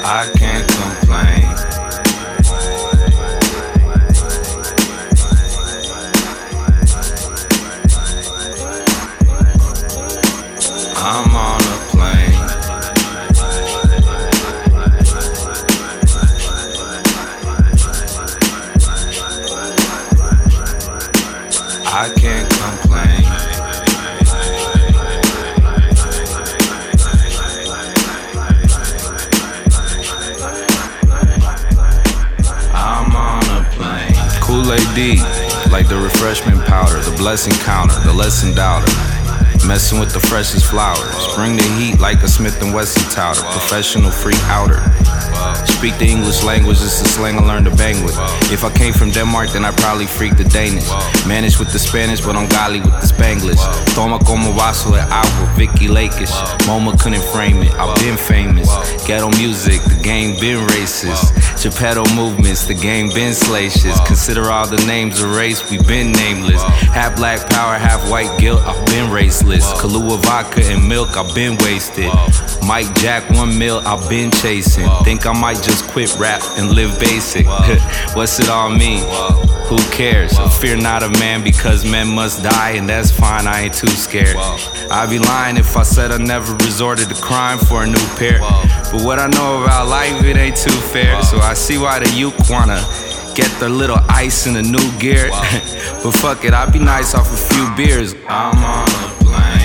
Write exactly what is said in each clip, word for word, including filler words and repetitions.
I can't complain. I'm on a plane. I can't complain. I'm on a plane. Kool-Aid D, like the refreshment powder, the blessing counter, the lesson doubter. Messing with the freshest flowers. Bring the heat like a Smith and Wesson touter. Professional freak outer. Speak the English language, it's the slang I learned to bang with. If I came from Denmark, then I probably freak the Danish. Managed with the Spanish, but on golly with the Spanglish. Toma como vaso de agua, Vicky Lakeish. MoMA couldn't frame it, I've been famous. Ghetto music, the game been racist. Geppetto movements, the game been salacious. Consider all the names erased, we been nameless. Half black power, half white guilt, I've been raceless. Kahlua vodka and milk, I've been wasted. Mike Jack, one mil, I've been chasing. Think I might just quit rap and live basic. What's it all mean? Who cares? Fear not a man because men must die, and that's fine, I ain't too scared. I'd be lying if I said I never resorted to crime for a new pair. But what I know about life, it ain't too fair. So I see why the youth wanna get their little ice in a new gear. But fuck it, I'd be nice off a few beers. I'm on a plane.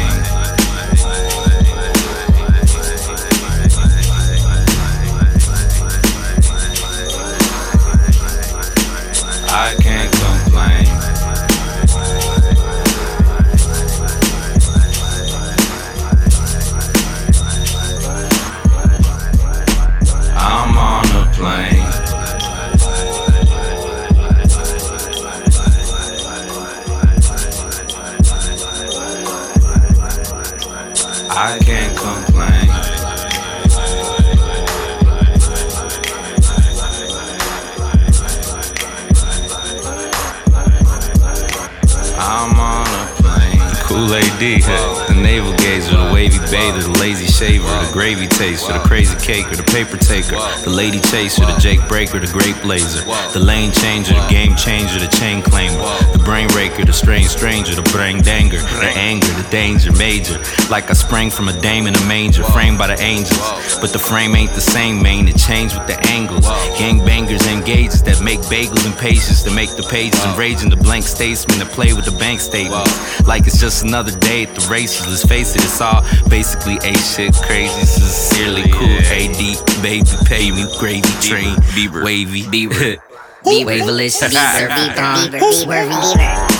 I can't complain. I'm on a plane. I can't complain. I'm on a plane. Kool-Aid D, the navel gazer, the wavy bather, the lazy shaver, the gravy taster, the crazy caker, the paper taker, the lady chaser, the Jake breaker, the grape blazer, the lane changer, the game changer, the chain claimer, the brain raker, the strange stranger, the brain danger, the anger, the danger major. Like I sprang from a dame in a manger, framed by the angels. But the frame ain't the same, man, it changed with the angles. Gang bangers and gauges that make bagels and patience, to make the pages enraging, the blank statesman that play with the bank statements. Like it's just another day at the races. Let's face it, it's all basically A shit crazy. Sincerely cool, A D, baby, pay me, gravy train, Bieber, wavy, Bieber, Bieber, Waveless, Bieber, Bieber, Bieber, Bieber, Bieber.